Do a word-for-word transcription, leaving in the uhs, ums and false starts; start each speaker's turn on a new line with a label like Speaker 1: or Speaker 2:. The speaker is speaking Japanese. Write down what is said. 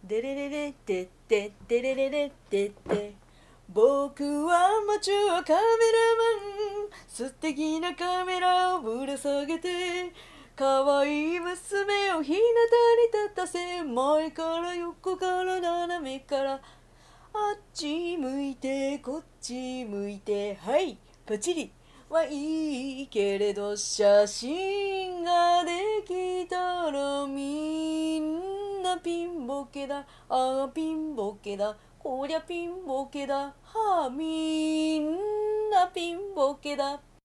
Speaker 1: デレレレテッテデレレレテッテ。僕はマチュアカメラマン、素敵なカメラをぶら下げて、可愛い娘を日向に立たせ、前から横から斜めから、あっち向いてこっち向いて、はいパチリはいいけれど、写真ができたらみんなピンボケだ、ああピンボケだ、こりゃピンボケだ、はあみんなピンボケだ。